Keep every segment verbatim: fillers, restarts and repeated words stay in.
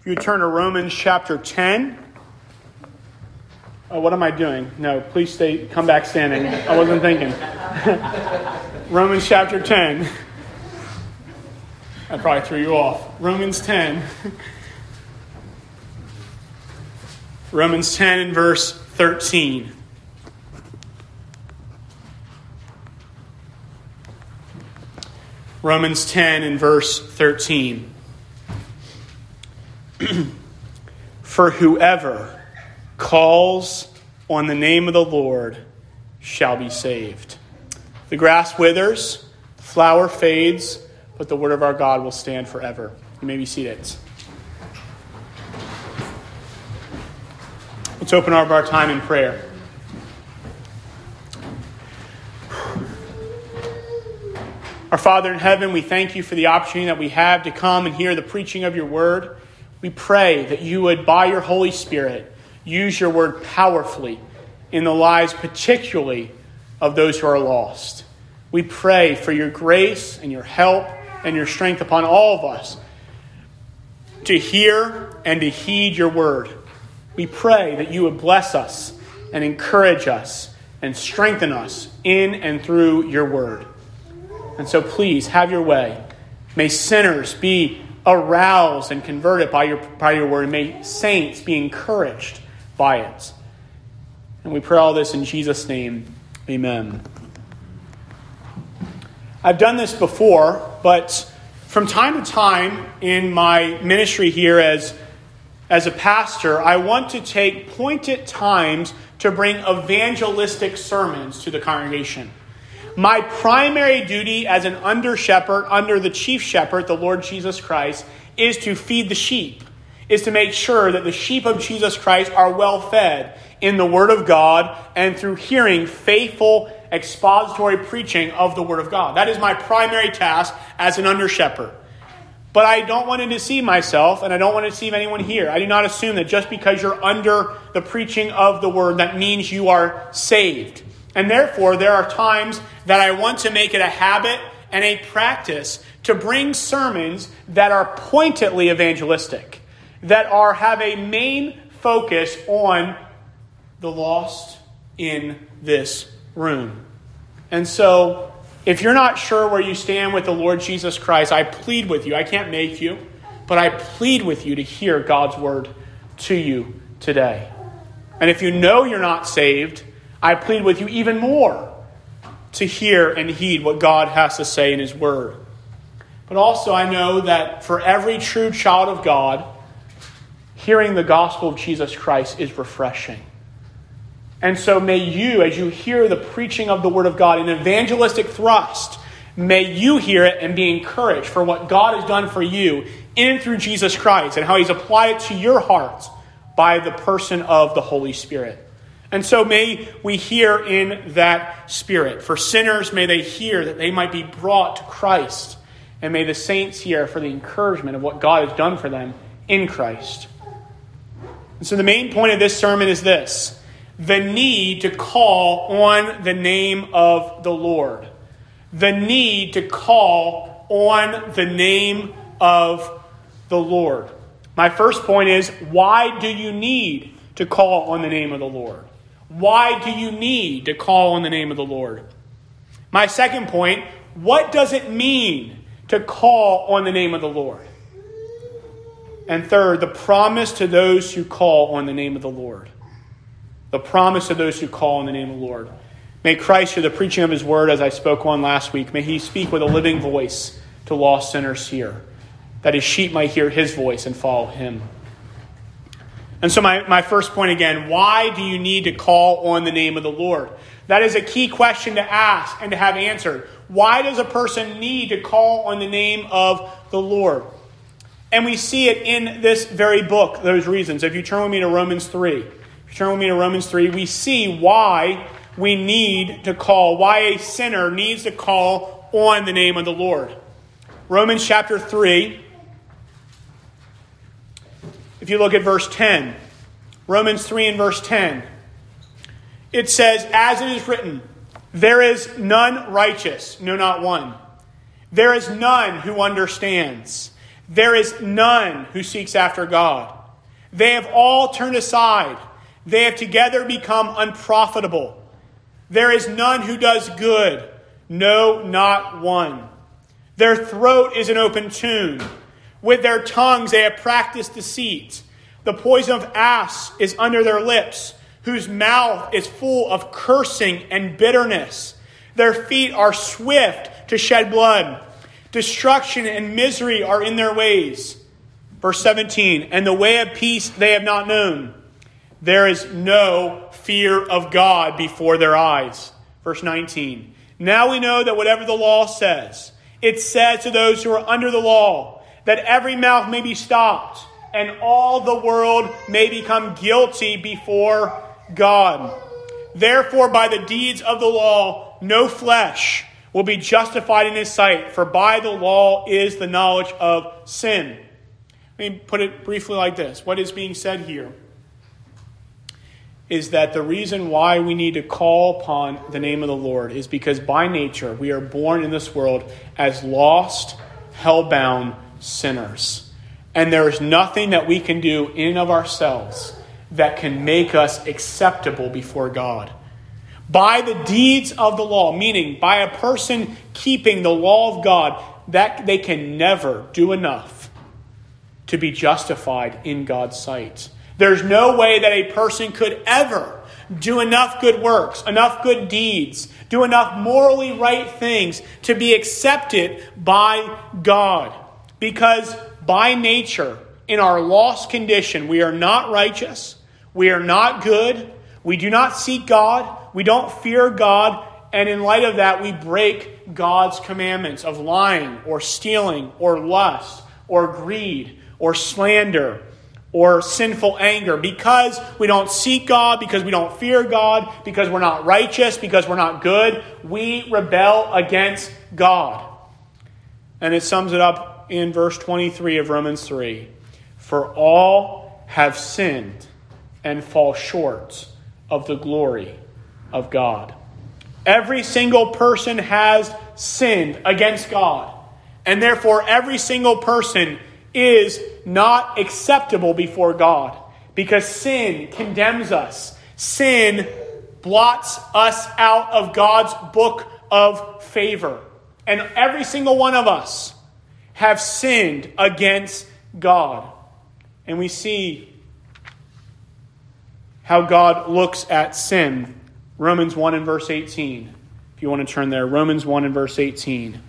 you would turn to Romans chapter ten. Oh, what am I doing? No, please stay, come back standing. I wasn't thinking. Romans chapter ten. I probably threw you off. Romans ten. Romans ten and verse thirteen. Romans ten and verse thirteen. For whoever calls on the name of the Lord shall be saved. The grass withers, the flower fades, but the word of our God will stand forever. You may be seated. Let's open up our time in prayer. Our Father in heaven, we thank you for the opportunity that we have to come and hear the preaching of your word. We pray that you would, by your Holy Spirit, use your word powerfully in the lives particularly of those who are lost. We pray for your grace and your help and your strength upon all of us to hear and to heed your word. We pray that you would bless us and encourage us and strengthen us in and through your word. And so please have your way. May sinners be aroused and converted by your, by your word. May saints be encouraged by it. And we pray all this in Jesus' name. Amen. I've done this before, but from time to time in my ministry here as, as a pastor, I want to take pointed times to bring evangelistic sermons to the congregation. My primary duty as an under-shepherd, under the chief shepherd, the Lord Jesus Christ, is to feed the sheep, is to make sure that the sheep of Jesus Christ are well fed in the Word of God and through hearing faithful expository preaching of the Word of God. That is my primary task as an under-shepherd. But I don't want to deceive myself, and I don't want to deceive anyone here. I do not assume that just because you're under the preaching of the Word, that means you are saved. And therefore, there are times that I want to make it a habit and a practice to bring sermons that are pointedly evangelistic, that are have a main focus on the lost in this room. And so, if you're not sure where you stand with the Lord Jesus Christ, I plead with you. I can't make you, but I plead with you to hear God's word to you today. And if you know you're not saved, I plead with you even more to hear and heed what God has to say in his word. But also I know that for every true child of God, hearing the gospel of Jesus Christ is refreshing. And so may you, as you hear the preaching of the word of God in evangelistic thrust, may you hear it and be encouraged for what God has done for you in and through Jesus Christ and how he's applied it to your heart by the person of the Holy Spirit. And so may we hear in that spirit. For sinners, may they hear that they might be brought to Christ. And may the saints hear for the encouragement of what God has done for them in Christ. And so the main point of this sermon is this: the need to call on the name of the Lord. The need to call on the name of the Lord. My first point is, why do you need to call on the name of the Lord? Why do you need to call on the name of the Lord? My second point, what does it mean to call on the name of the Lord? And third, the promise to those who call on the name of the Lord. The promise to those who call on the name of the Lord. May Christ, through the preaching of his word, as I spoke on last week, may he speak with a living voice to lost sinners here, that his sheep might hear his voice and follow him. And so my, my first point again, why do you need to call on the name of the Lord? That is a key question to ask and to have answered. Why does a person need to call on the name of the Lord? And we see it in this very book, those reasons. If you turn with me to Romans three, if you turn with me to Romans three, we see why we need to call, why a sinner needs to call on the name of the Lord. Romans chapter three, if you look at verse ten, Romans three and verse ten, it says, as it is written, there is none righteous, no, not one. There is none who understands. There is none who seeks after God. They have all turned aside. They have together become unprofitable. There is none who does good. No, not one. Their throat is an open tomb. With their tongues they have practiced deceit. The poison of asps is under their lips, whose mouth is full of cursing and bitterness. Their feet are swift to shed blood. Destruction and misery are in their ways. Verse seventeen, and the way of peace they have not known. There is no fear of God before their eyes. Verse nineteen, now we know that whatever the law says, it says to those who are under the law, that every mouth may be stopped, and all the world may become guilty before God. Therefore, by the deeds of the law, no flesh will be justified in his sight, for by the law is the knowledge of sin. Let me put it briefly like this. What is being said here is that the reason why we need to call upon the name of the Lord is because by nature we are born in this world as lost, hell-bound sinners. And there is nothing that we can do in and of ourselves that can make us acceptable before God. By the deeds of the law, meaning by a person keeping the law of God, that they can never do enough to be justified in God's sight. There's no way that a person could ever do enough good works, enough good deeds, do enough morally right things to be accepted by God. Because by nature, in our lost condition, we are not righteous, we are not good, we do not seek God, we don't fear God, and in light of that, we break God's commandments of lying or stealing or lust or greed or slander or sinful anger. Because we don't seek God, because we don't fear God, because we're not righteous, because we're not good, we rebel against God. And it sums it up in verse twenty-three of Romans three. For all have sinned and fall short of the glory of God. Every single person has sinned against God. And therefore every single person is not acceptable before God. Because sin condemns us. Sin blots us out of God's book of favor. And every single one of us have sinned against God. And we see how God looks at sin. Romans one and verse eighteen. If you want to turn there. Romans one and verse eighteen.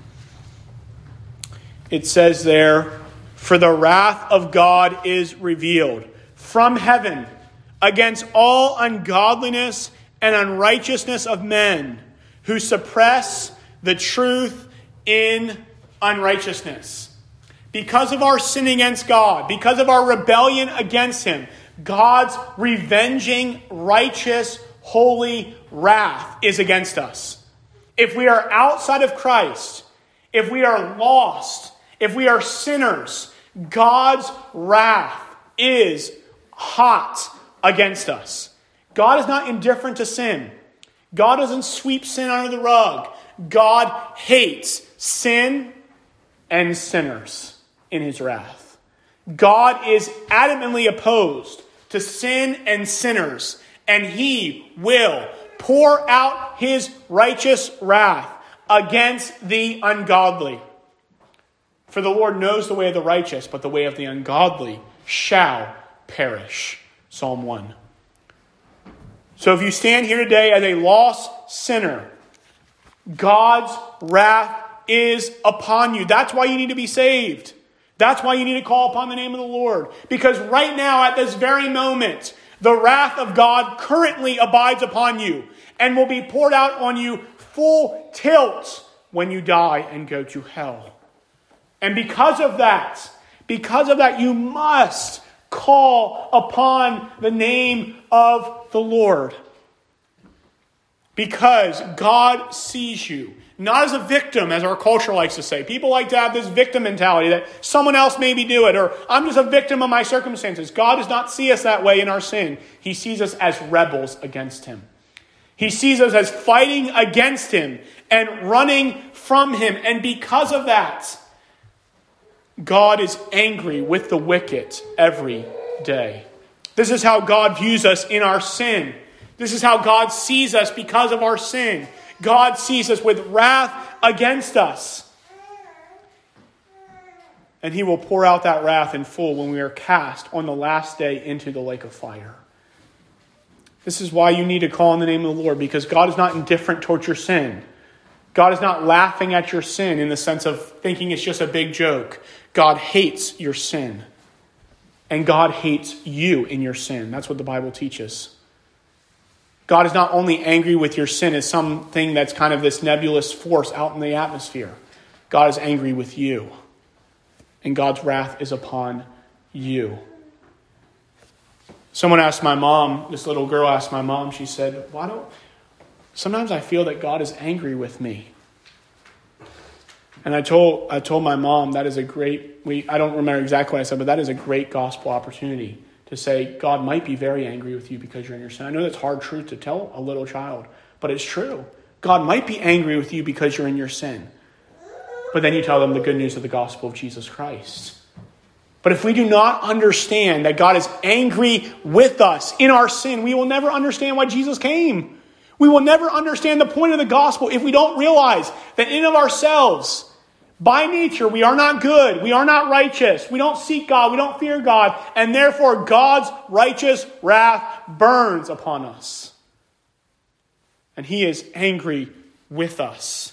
It says there, for the wrath of God is revealed from heaven against all ungodliness and unrighteousness of men who suppress the truth in unrighteousness. Because of our sin against God, because of our rebellion against Him, God's revenging, righteous, holy wrath is against us. If we are outside of Christ, if we are lost, if we are sinners, God's wrath is hot against us. God is not indifferent to sin. God doesn't sweep sin under the rug. God hates sin and sinners in His wrath. God is adamantly opposed to sin and sinners, and He will pour out His righteous wrath against the ungodly. For the Lord knows the way of the righteous, but the way of the ungodly shall perish. Psalm one. So if you stand here today as a lost sinner, God's wrath is upon you. That's why you need to be saved. That's why you need to call upon the name of the Lord. Because right now, at this very moment, the wrath of God currently abides upon you and will be poured out on you full tilt when you die and go to hell. And because of that, because of that, you must call upon the name of the Lord. Because God sees you, not as a victim, as our culture likes to say. People like to have this victim mentality that someone else made me do it, or I'm just a victim of my circumstances. God does not see us that way in our sin. He sees us as rebels against Him. He sees us as fighting against Him and running from Him. And because of that, God is angry with the wicked every day. This is how God views us in our sin. This is how God sees us because of our sin. God sees us with wrath against us. And he will pour out that wrath in full when we are cast on the last day into the lake of fire. This is why you need to call on the name of the Lord, because God is not indifferent towards your sin. God is not laughing at your sin in the sense of thinking it's just a big joke. God hates your sin. And God hates you in your sin. That's what the Bible teaches. God is not only angry with your sin as something that's kind of this nebulous force out in the atmosphere. God is angry with you. And God's wrath is upon you. Someone asked my mom, this little girl asked my mom, she said, why don't, sometimes I feel that God is angry with me. And I told I told my mom that is a great, we I don't remember exactly what I said, but that is a great gospel opportunity to say God might be very angry with you because you're in your sin. I know that's hard truth to tell a little child, but it's true. God might be angry with you because you're in your sin. But then you tell them the good news of the gospel of Jesus Christ. But if we do not understand that God is angry with us in our sin, we will never understand why Jesus came. We will never understand the point of the gospel if we don't realize that in of ourselves, by nature, we are not good. We are not righteous. We don't seek God. We don't fear God. And therefore, God's righteous wrath burns upon us. And he is angry with us.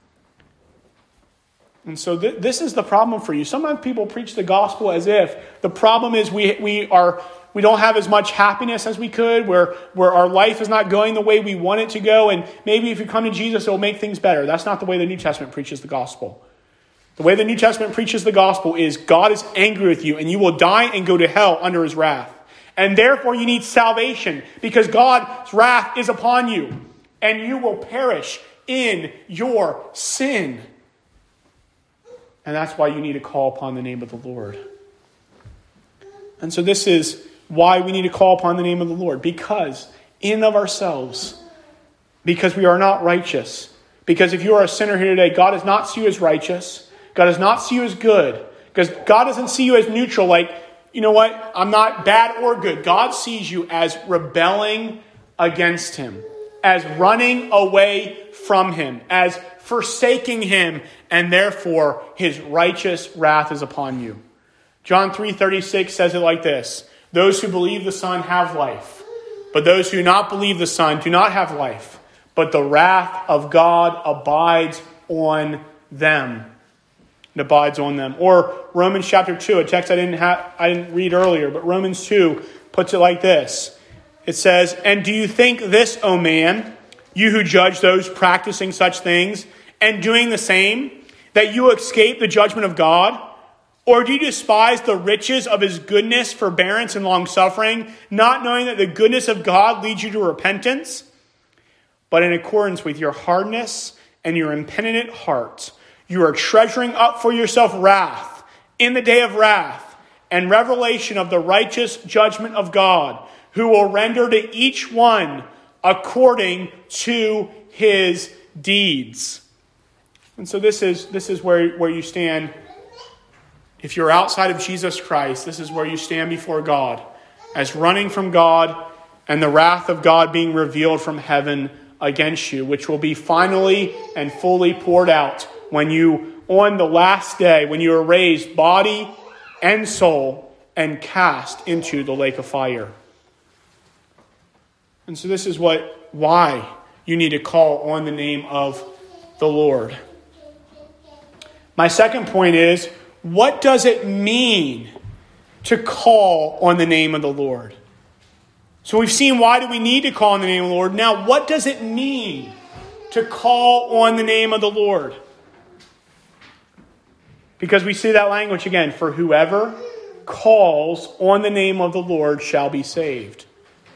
And so th- this is the problem for you. Sometimes people preach the gospel as if the problem is we we are we don't have as much happiness as we could, where, where our life is not going the way we want it to go, and maybe if you come to Jesus, it will make things better. That's not the way the New Testament preaches the gospel. The way the New Testament preaches the gospel is God is angry with you, and you will die and go to hell under his wrath. And therefore you need salvation, because God's wrath is upon you, and you will perish in your sin. And that's why you need to call upon the name of the Lord. And so this is why we need to call upon the name of the Lord. Because in and of ourselves, because we are not righteous. Because if you are a sinner here today, God does not see you as righteous. God does not see you as good. Because God doesn't see you as neutral, like, you know what, I'm not bad or good. God sees you as rebelling against him. As running away from him. As forsaking him, and therefore his righteous wrath is upon you. John three thirty-six says it like this: those who believe the Son have life, but those who do not believe the Son do not have life, but the wrath of God abides on them. It abides on them. Or Romans chapter two, a text I didn't have, I didn't read earlier, but Romans two puts it like this. It says, and do you think this, O man, you who judge those practicing such things and doing the same, that you escape the judgment of God? Or do you despise the riches of his goodness, forbearance, and long-suffering, not knowing that the goodness of God leads you to repentance? But in accordance with your hardness and your impenitent heart, you are treasuring up for yourself wrath in the day of wrath and revelation of the righteous judgment of God, who will render to each one according to his deeds. And so this is this is where, where you stand. If you're outside of Jesus Christ, this is where you stand before God, as running from God and the wrath of God being revealed from heaven against you, which will be finally and fully poured out when you, on the last day, when you are raised body and soul and cast into the lake of fire. And so this is what why you need to call on the name of the Lord. My second point is, what does it mean to call on the name of the Lord? So we've seen why do we need to call on the name of the Lord. Now, what does it mean to call on the name of the Lord? Because we see that language again, for whoever calls on the name of the Lord shall be saved.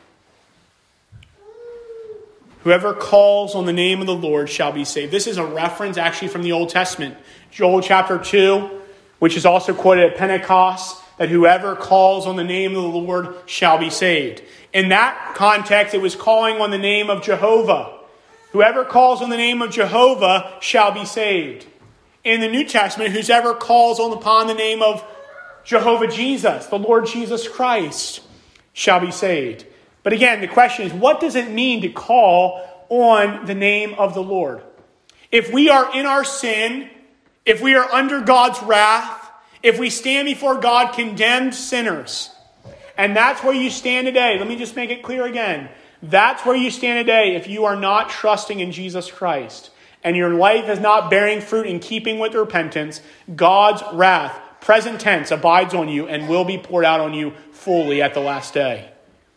Whoever calls on the name of the Lord shall be saved. This is a reference actually from the Old Testament. Joel chapter two, which is also quoted at Pentecost, that whoever calls on the name of the Lord shall be saved. In that context, it was calling on the name of Jehovah. Whoever calls on the name of Jehovah shall be saved. in the New Testament, whosoever calls on upon the name of Jehovah Jesus, the Lord Jesus Christ, shall be saved. But again, the question is, what does it mean to call on the name of the Lord? If we are in our sin, if we are under God's wrath, if we stand before God condemned sinners, and that's where you stand today, let me just make it clear again. That's where you stand today if you are not trusting in Jesus Christ and your life is not bearing fruit in keeping with repentance, God's wrath, present tense, abides on you and will be poured out on you fully at the last day.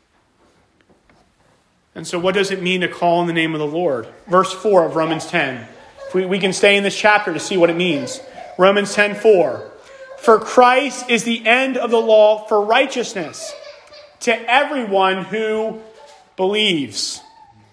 And so what does it mean to call on the name of the Lord? Verse four of Romans ten. If we, we can stay in this chapter to see what it means. Romans ten four. For Christ is the end of the law for righteousness to everyone who believes.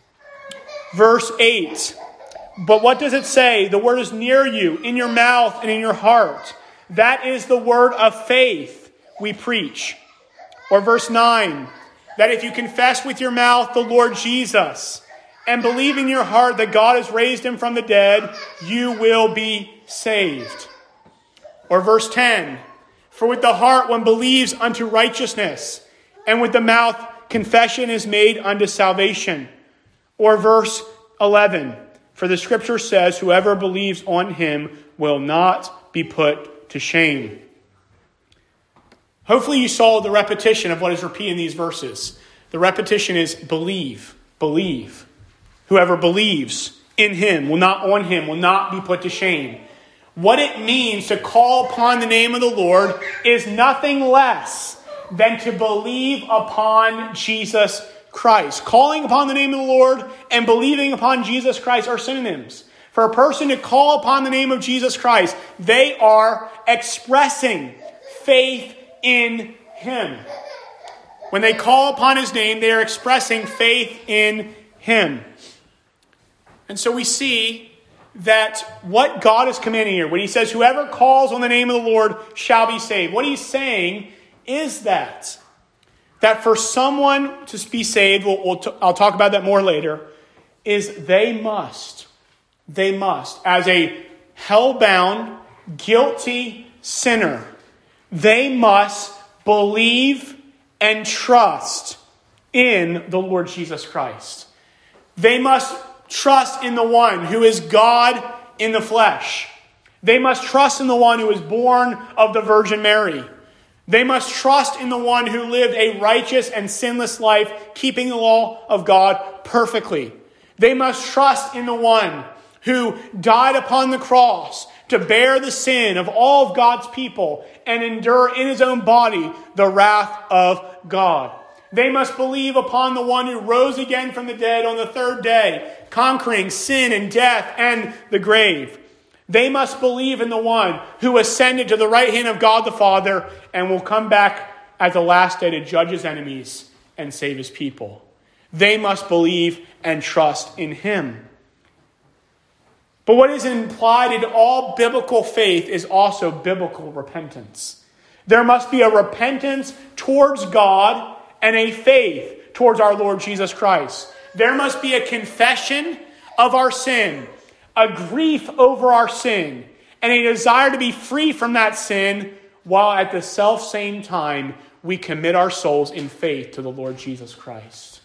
Verse eight. But what does it say? The word is near you, in your mouth and in your heart. That is the word of faith we preach. Or verse nine. That if you confess with your mouth the Lord Jesus and believe in your heart that God has raised him from the dead, you will be saved. Or verse ten. For with the heart one believes unto righteousness, and with the mouth confession is made unto salvation. Or verse eleven. For the scripture says, whoever believes on him will not be put to shame. Hopefully you saw the repetition of what is repeated in these verses. The repetition is believe, believe. Whoever believes in him, will not on him, will not be put to shame. What it means to call upon the name of the Lord is nothing less than to believe upon Jesus Christ. Calling upon the name of the Lord and believing upon Jesus Christ are synonyms. For a person to call upon the name of Jesus Christ, they are expressing faith in him. When they call upon his name, they are expressing faith in him. And so we see that what God is commanding here, when he says, whoever calls on the name of the Lord shall be saved. What he's saying is that, that for someone to be saved, we'll, we'll t- I'll talk about that more later, is they must, they must, as a hell-bound, guilty sinner, they must believe and trust in the Lord Jesus Christ. They must trust in the one who is God in the flesh. They must trust in the one who was born of the Virgin Mary. They must trust in the one who lived a righteous and sinless life, keeping the law of God perfectly. They must trust in the one who died upon the cross to bear the sin of all of God's people and endure in his own body the wrath of God. They must believe upon the one who rose again from the dead on the third day, conquering sin and death and the grave. They must believe in the one who ascended to the right hand of God the Father and will come back at the last day to judge his enemies and save his people. They must believe and trust in him. But what is implied in all biblical faith is also biblical repentance. There must be a repentance towards God and a faith towards our Lord Jesus Christ. There must be a confession of our sin, a grief over our sin, and a desire to be free from that sin, while at the self-same time we commit our souls in faith to the Lord Jesus Christ.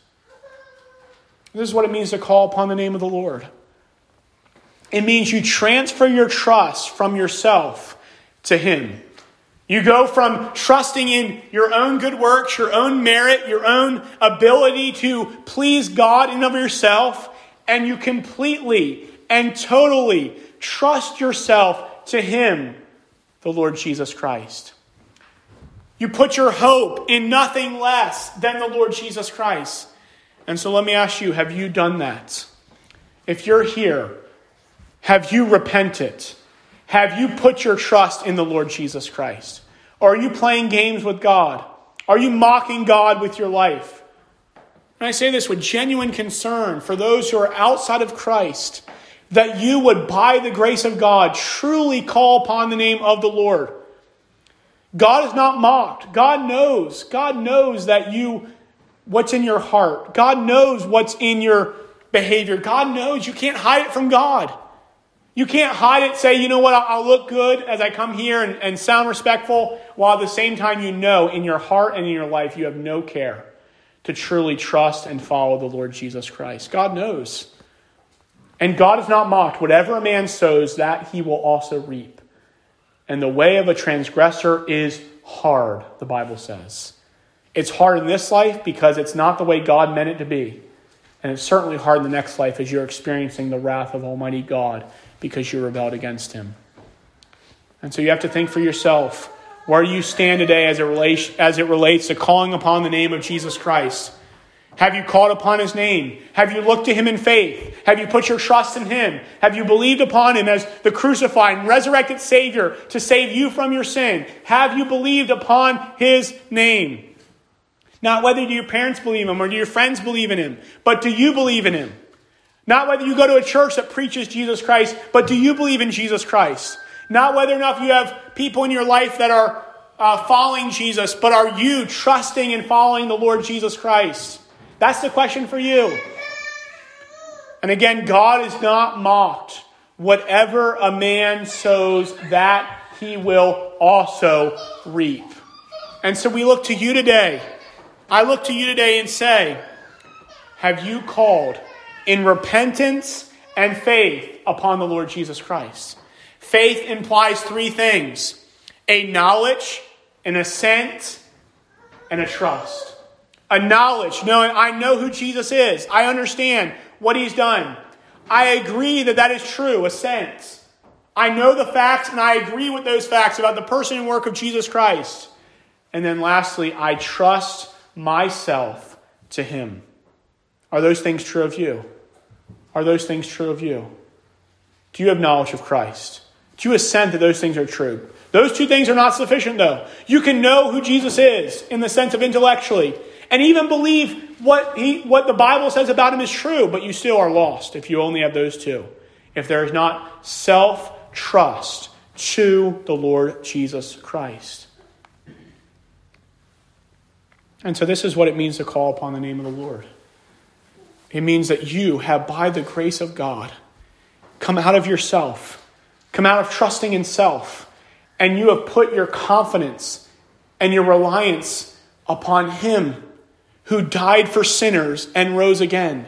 This is what it means to call upon the name of the Lord. It means you transfer your trust from yourself to him. You go from trusting in your own good works, your own merit, your own ability to please God in and of yourself, and you completely and totally trust yourself to him, the Lord Jesus Christ. You put your hope in nothing less than the Lord Jesus Christ. And so let me ask you, have you done that? If you're here, have you repented? Have you put your trust in the Lord Jesus Christ? Or are you playing games with God? Are you mocking God with your life? And I say this with genuine concern for those who are outside of Christ, that you would, by the grace of God, truly call upon the name of the Lord. God is not mocked. God knows. God knows that you, what's in your heart. God knows what's in your behavior. God knows you can't hide it from God. You can't hide it, say, you know what, I'll, I'll look good as I come here and, and sound respectful, while at the same time you know in your heart and in your life you have no care to truly trust and follow the Lord Jesus Christ. God knows. And God is not mocked. Whatever a man sows, that he will also reap. And the way of a transgressor is hard, the Bible says. It's hard in this life because it's not the way God meant it to be. And it's certainly hard in the next life as you're experiencing the wrath of Almighty God because you rebelled against him. And so you have to think for yourself, where you stand today as it relates, as it relates to calling upon the name of Jesus Christ. Have you called upon his name? Have you looked to him in faith? Have you put your trust in him? Have you believed upon him as the crucified and resurrected Savior to save you from your sin? Have you believed upon his name? Not whether do your parents believe him or do your friends believe in him, but do you believe in him? Not whether you go to a church that preaches Jesus Christ, but do you believe in Jesus Christ? Not whether or not you have people in your life that are uh, following Jesus, but are you trusting and following the Lord Jesus Christ? That's the question for you. And again, God is not mocked. Whatever a man sows, that he will also reap. And so we look to you today. I look to you today and say, have you called in repentance and faith upon the Lord Jesus Christ? Faith implies three things: a knowledge, an assent, and a trust. A knowledge, knowing I know who Jesus is. I understand what he's done. I agree that that is true. Assent. I know the facts and I agree with those facts about the person and work of Jesus Christ. And then lastly, I trust myself to him. Are those things true of you? Are those things true of you? Do you have knowledge of Christ? Do you assent that those things are true? Those two things are not sufficient, though. You can know who Jesus is in the sense of intellectually, and even believe what he, what the Bible says about him is true, but you still are lost if you only have those two. If there is not self-trust to the Lord Jesus Christ. And so this is what it means to call upon the name of the Lord. It means that you have, by the grace of God, come out of yourself, come out of trusting in self, and you have put your confidence and your reliance upon him who died for sinners and rose again.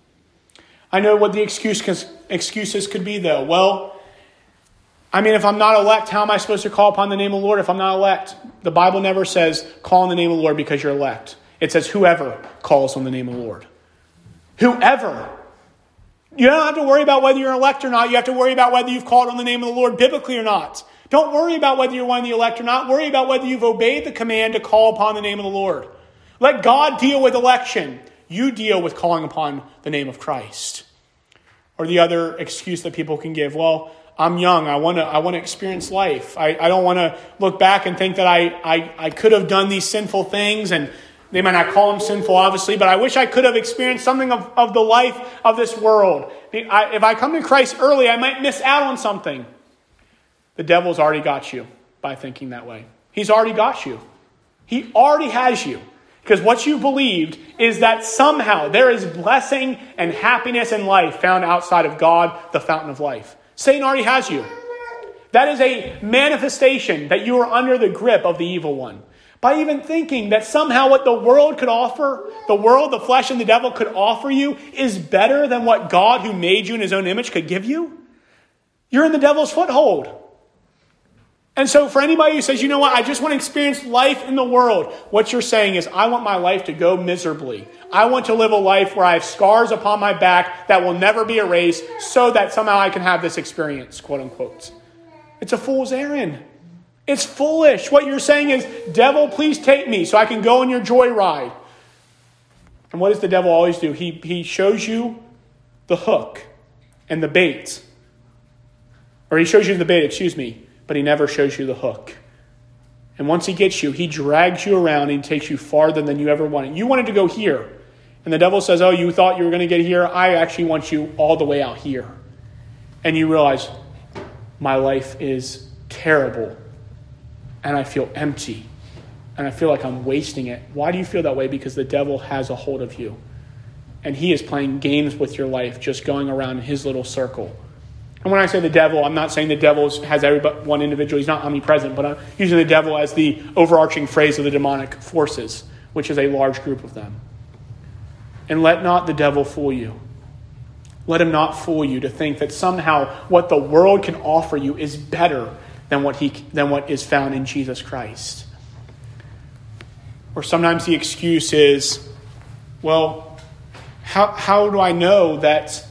I know what the excuse, excuses could be, though. Well, I mean, if I'm not elect, how am I supposed to call upon the name of the Lord if I'm not elect? The Bible never says call on the name of the Lord because you're elect. It says whoever calls on the name of the Lord. Whoever. You don't have to worry about whether you're elect or not. You have to worry about whether you've called on the name of the Lord biblically or not. Don't worry about whether you're one of the elect or not. Worry about whether you've obeyed the command to call upon the name of the Lord. Let God deal with election. You deal with calling upon the name of Christ. Or the other excuse that people can give, well, I'm young. I want to I want to experience life. I, I don't want to look back and think that I, I, I could have done these sinful things, and they might not call them sinful, obviously, but I wish I could have experienced something of, of the life of this world. I, if I come to Christ early, I might miss out on something. The devil's already got you by thinking that way. He's already got you. He already has you. Because what you believed is that somehow there is blessing and happiness in life found outside of God, the fountain of life. Satan already has you. That is a manifestation that you are under the grip of the evil one. By even thinking that somehow what the world could offer, the world, the flesh, and the devil could offer you is better than what God, who made you in his own image, could give you. You're in the devil's foothold. And so for anybody who says, you know what, I just want to experience life in the world, what you're saying is, I want my life to go miserably. I want to live a life where I have scars upon my back that will never be erased so that somehow I can have this experience, quote unquote. It's a fool's errand. It's foolish. What you're saying is, devil, please take me so I can go on your joyride. And what does the devil always do? He, he shows you the hook and the bait. Or he shows you the bait, excuse me. But he never shows you the hook. And once he gets you, he drags you around and takes you farther than you ever wanted. You wanted to go here. And the devil says, oh, you thought you were going to get here? I actually want you all the way out here. And you realize, my life is terrible. And I feel empty. And I feel like I'm wasting it. Why do you feel that way? Because the devil has a hold of you. And he is playing games with your life, just going around in his little circle, And when I say the devil, I'm not saying the devil has every but one individual. He's not omnipresent, but I'm using the devil as the overarching phrase of the demonic forces, which is a large group of them. And let not the devil fool you. Let him not fool you to think that somehow what the world can offer you is better than what he than what is found in Jesus Christ. Or sometimes the excuse is, well, how how do I know that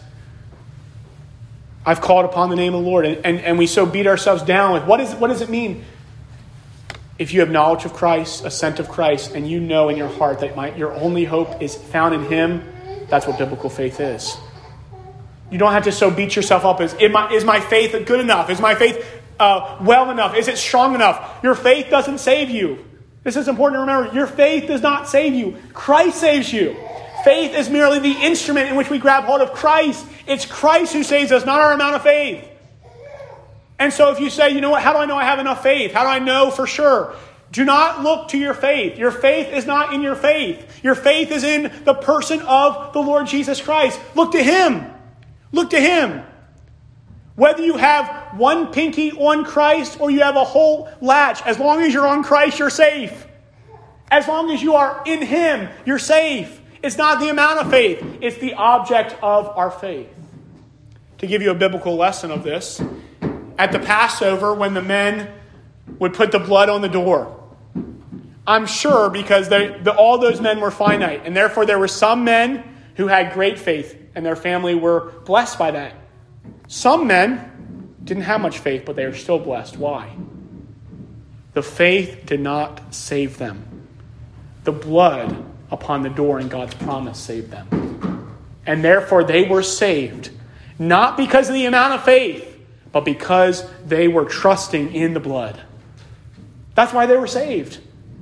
I've called upon the name of the Lord? And, and, and we so beat ourselves down with what is what does it mean? If you have knowledge of Christ, assent of Christ, and you know in your heart that my, your only hope is found in him, that's what biblical faith is. You don't have to so beat yourself up as, is my, is my faith good enough? Is my faith uh, well enough? Is it strong enough? Your faith doesn't save you. This is important to remember. Your faith does not save you. Christ saves you. Faith is merely the instrument in which we grab hold of Christ. It's Christ who saves us, not our amount of faith. And so if you say, you know what, how do I know I have enough faith? How do I know for sure? Do not look to your faith. Your faith is not in your faith. Your faith is in the person of the Lord Jesus Christ. Look to him. Look to him. Whether you have one pinky on Christ or you have a whole latch, as long as you're on Christ, you're safe. As long as you are in him, you're safe. It's not the amount of faith. It's the object of our faith. To give you a biblical lesson of this, at the Passover, when the men would put the blood on the door, I'm sure because they, the, all those men were finite, and therefore there were some men who had great faith, and their family were blessed by that. Some men didn't have much faith, but they were still blessed. Why? The faith did not save them. The blood upon the door and God's promise saved them. And therefore they were saved, not because of the amount of faith, but because they were trusting in the blood. That's why they were saved.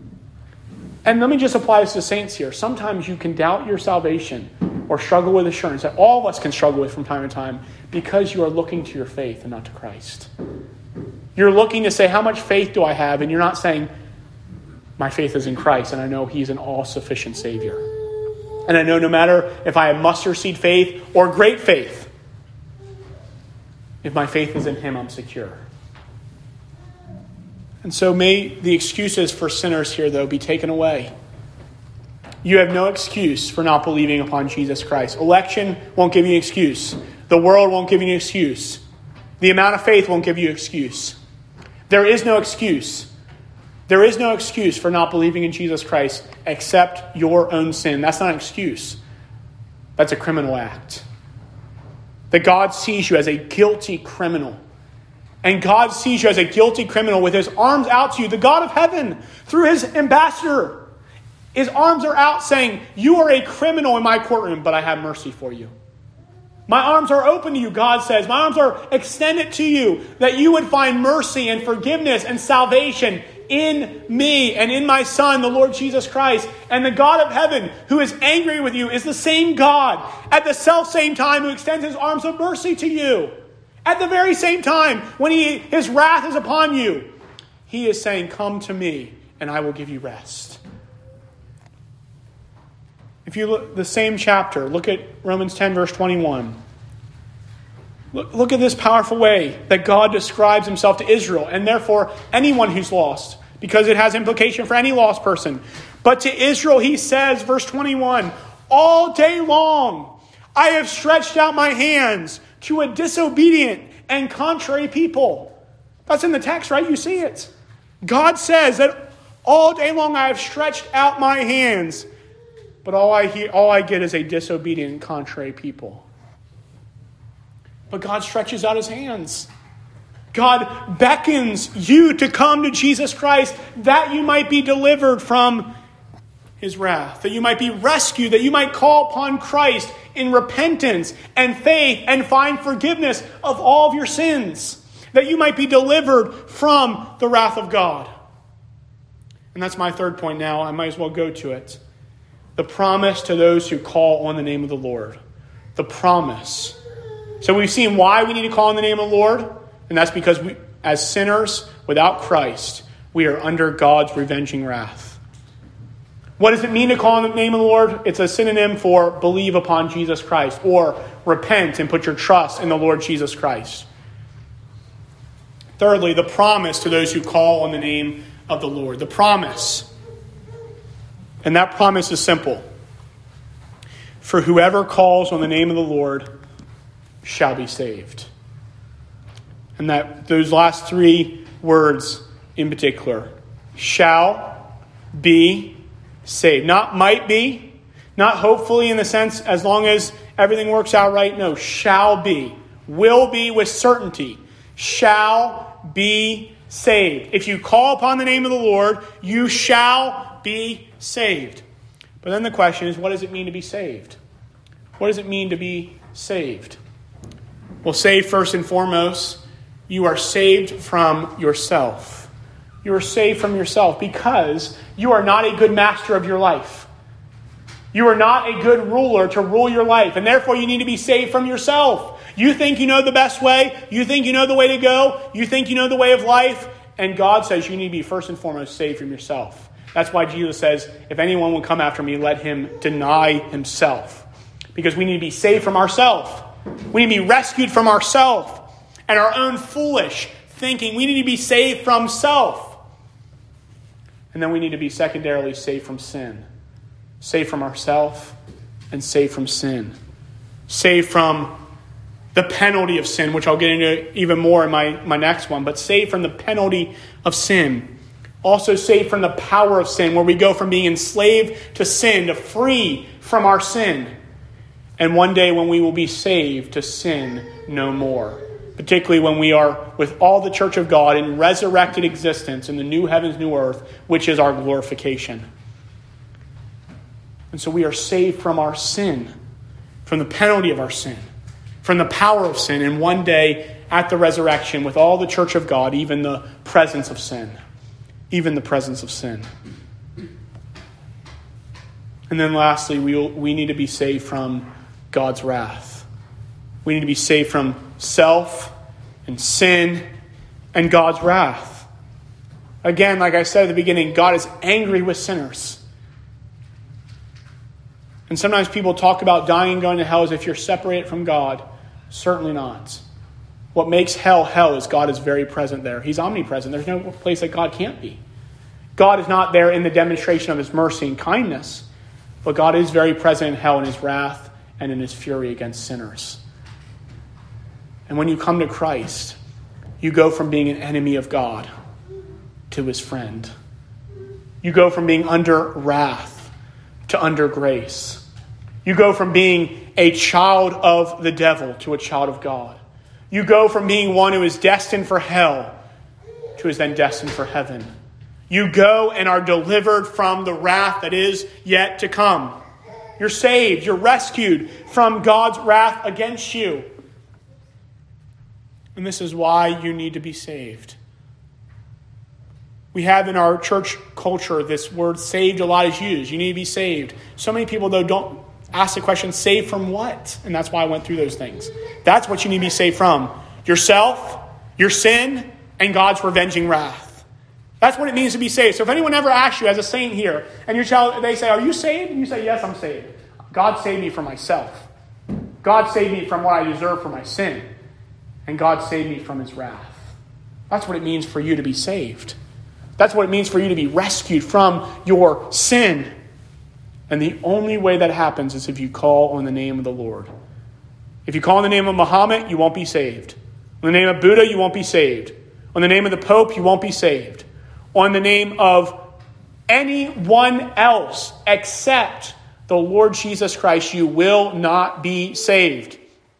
And let me just apply this to saints here. Sometimes you can doubt your salvation or struggle with assurance, that all of us can struggle with from time to time, because you are looking to your faith and not to Christ. You're looking to say, how much faith do I have? And you're not saying, my faith is in Christ, and I know he's an all-sufficient Savior. And I know no matter if I have mustard seed faith or great faith, if my faith is in him, I'm secure. And so may the excuses for sinners here, though, be taken away. You have no excuse for not believing upon Jesus Christ. Election won't give you an excuse. The world won't give you an excuse. The amount of faith won't give you an excuse. There is no excuse. There is no excuse for not believing in Jesus Christ except your own sin. That's not an excuse. That's a criminal act. That God sees you as a guilty criminal. And God sees you as a guilty criminal with his arms out to you. The God of heaven, through his ambassador, his arms are out saying, you are a criminal in my courtroom, but I have mercy for you. My arms are open to you, God says. My arms are extended to you, that you would find mercy and forgiveness and salvation in me and in my Son, the Lord Jesus Christ. And the God of heaven, who is angry with you, is the same God at the self same time who extends his arms of mercy to you. At the very same time, when he, his wrath is upon you, he is saying, come to me and I will give you rest. If you look the same chapter, look at Romans ten, verse twenty-one. Look, look at this powerful way that God describes himself to Israel, and therefore anyone who's lost, because it has implication for any lost person. But to Israel he says, verse twenty-one, all day long I have stretched out my hands to a disobedient and contrary people. That's in the text, right? You see it. God says that all day long I have stretched out my hands, but all I hear, all I get is a disobedient and contrary people. But God stretches out his hands. God beckons you to come to Jesus Christ that you might be delivered from his wrath, that you might be rescued, that you might call upon Christ in repentance and faith and find forgiveness of all of your sins, that you might be delivered from the wrath of God. And that's my third point now. I might as well go to it. The promise to those who call on the name of the Lord. The promise. So we've seen why we need to call on the name of the Lord, and that's because we, as sinners without Christ, we are under God's revenging wrath. What does it mean to call on the name of the Lord? It's a synonym for believe upon Jesus Christ, or repent and put your trust in the Lord Jesus Christ. Thirdly, the promise to those who call on the name of the Lord. The promise. And that promise is simple. For whoever calls on the name of the Lord shall be saved. And that those last three words in particular, shall be saved. Not might be, not hopefully in the sense as long as everything works out right. No, shall be, will be with certainty, shall be saved. If you call upon the name of the Lord, you shall be saved. But then the question is, what does it mean to be saved? What does it mean to be saved? Well, saved first and foremost, you are saved from yourself. You are saved from yourself because you are not a good master of your life. You are not a good ruler to rule your life, and therefore you need to be saved from yourself. You think you know the best way. You think you know the way to go. You think you know the way of life. And God says you need to be first and foremost saved from yourself. That's why Jesus says, if anyone will come after me, let him deny himself. Because we need to be saved from ourselves. We need to be rescued from ourselves and our own foolish thinking. We need to be saved from self. And then we need to be secondarily saved from sin. Saved from ourselves and saved from sin. Saved from the penalty of sin, which I'll get into even more in my, my next one. But saved from the penalty of sin. Also saved from the power of sin, where we go from being enslaved to sin, to free from our sin. And one day when we will be saved to sin no more. Particularly when we are with all the church of God in resurrected existence in the new heavens, new earth, which is our glorification. And so we are saved from our sin, from the penalty of our sin, from the power of sin, and one day at the resurrection with all the church of God, even the presence of sin. Even the presence of sin. And then lastly, we we need to be saved from God's wrath. We need to be saved from self and sin and God's wrath. Again, like I said at the beginning, God is angry with sinners. And sometimes people talk about dying and going to hell as if you're separated from God. Certainly not. What makes hell hell is God is very present there. He's omnipresent. There's no place that God can't be. God is not there in the demonstration of his mercy and kindness, but God is very present in hell in his wrath and in his fury against sinners. And when you come to Christ, you go from being an enemy of God to his friend. You go from being under wrath to under grace. You go from being a child of the devil to a child of God. You go from being one who is destined for hell to who is then destined for heaven. You go and are delivered from the wrath that is yet to come. You're saved. You're rescued from God's wrath against you. And this is why you need to be saved. We have in our church culture this word saved a lot is used. You need to be saved. So many people, though, don't ask the question, saved from what? And that's why I went through those things. That's what you need to be saved from. Yourself, your sin, and God's revenging wrath. That's what it means to be saved. So if anyone ever asks you as a saint here, and you tell, they say, are you saved? And you say, yes, I'm saved. God saved me from myself. God saved me from what I deserve for my sin. And God saved me from his wrath. That's what it means for you to be saved. That's what it means for you to be rescued from your sin. And the only way that happens is if you call on the name of the Lord. If you call on the name of Muhammad, you won't be saved. On the name of Buddha, you won't be saved. On the name of the Pope, you won't be saved. On the name of anyone else except the Lord Jesus Christ, you will not be saved.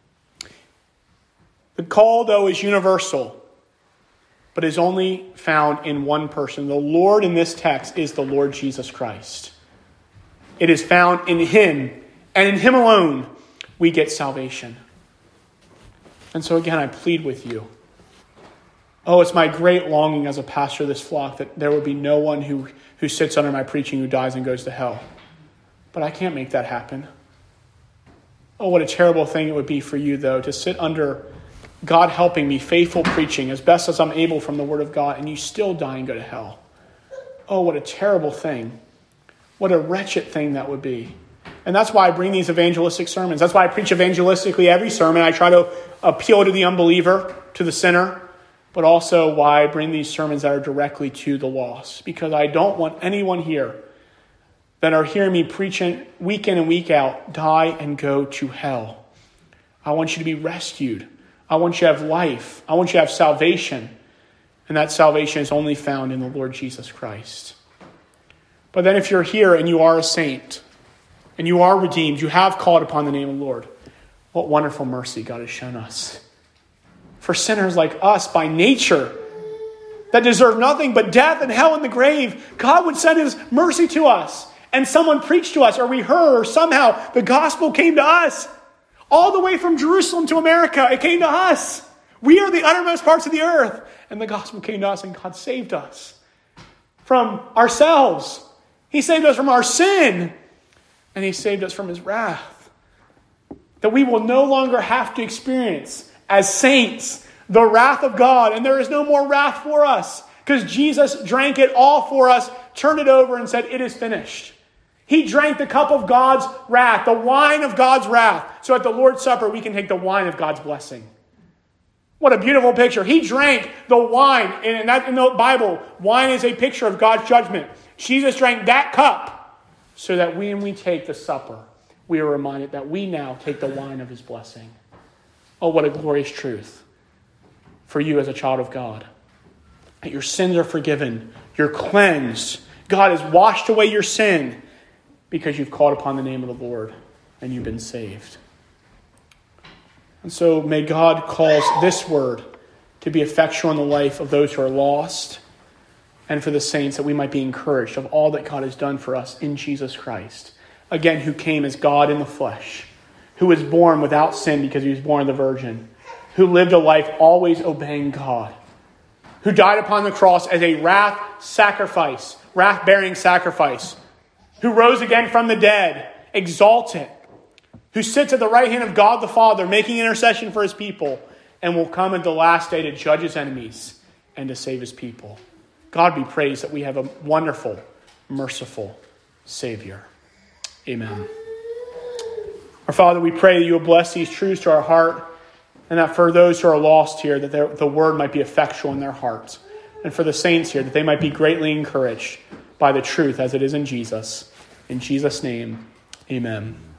The call, though, is universal, but is only found in one person. The Lord in this text is the Lord Jesus Christ. It is found in him, and in him alone we get salvation. And so again, I plead with you. Oh, it's my great longing as a pastor of this flock that there would be no one who, who sits under my preaching who dies and goes to hell. But I can't make that happen. Oh, what a terrible thing it would be for you, though, to sit under God helping me, faithful preaching as best as I'm able from the Word of God, and you still die and go to hell. Oh, what a terrible thing. What a wretched thing that would be. And that's why I bring these evangelistic sermons. That's why I preach evangelistically every sermon. I try to appeal to the unbeliever, to the sinner. but also why I bring these sermons that are directly to the lost, because I don't want anyone here that are hearing me preaching week in and week out die and go to hell. I want you to be rescued. I want you to have life. I want you to have salvation. And that salvation is only found in the Lord Jesus Christ. But then if you're here and you are a saint, and you are redeemed, you have called upon the name of the Lord, what wonderful mercy God has shown us. For sinners like us by nature, that deserve nothing but death and hell and the grave, God would send his mercy to us. And someone preached to us, or we heard, or somehow the gospel came to us. All the way from Jerusalem to America, it came to us. We are the uttermost parts of the earth. And the gospel came to us, and God saved us from ourselves. He saved us from our sin. And he saved us from his wrath. That we will no longer have to experience, as saints, the wrath of God. And there is no more wrath for us. Because Jesus drank it all for us, turned it over, and said, it is finished. He drank the cup of God's wrath, the wine of God's wrath. So at the Lord's Supper, we can take the wine of God's blessing. What a beautiful picture. He drank the wine. And that, in the Bible, wine is a picture of God's judgment. Jesus drank that cup so that when we take the supper, we are reminded that we now take the wine of his blessing. Oh, what a glorious truth for you as a child of God. That your sins are forgiven. You're cleansed. God has washed away your sin because you've called upon the name of the Lord and you've been saved. And so may God cause this word to be effectual in the life of those who are lost, and for the saints, that we might be encouraged of all that God has done for us in Jesus Christ. Again, who came as God in the flesh, who was born without sin because he was born of the Virgin, who lived a life always obeying God, who died upon the cross as a wrath sacrifice, wrath-bearing sacrifice, who rose again from the dead, exalted, who sits at the right hand of God the Father, making intercession for his people, and will come at the last day to judge his enemies and to save his people. God be praised that we have a wonderful, merciful Savior. Amen. Our Father, we pray that you will bless these truths to our heart, and that for those who are lost here, that the word might be effectual in their hearts. And for the saints here, that they might be greatly encouraged by the truth as it is in Jesus. In Jesus' name, amen.